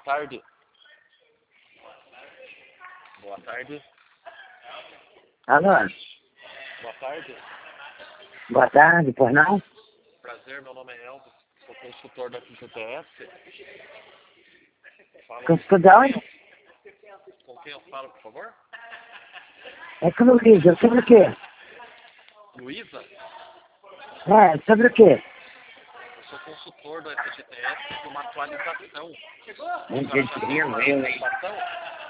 tarde. Boa tarde. Alô? Boa tarde. Boa tarde, por não? Prazer, meu nome é Elvis. Sou consultor da QTS. Consultor de onde? Com quem eu falo, por favor? É com o Luísa, sobre o quê? Luísa? É, sobre o quê? Eu sou consultor do FGTS de uma atualização. Não entendi, eu, hein? Atualização?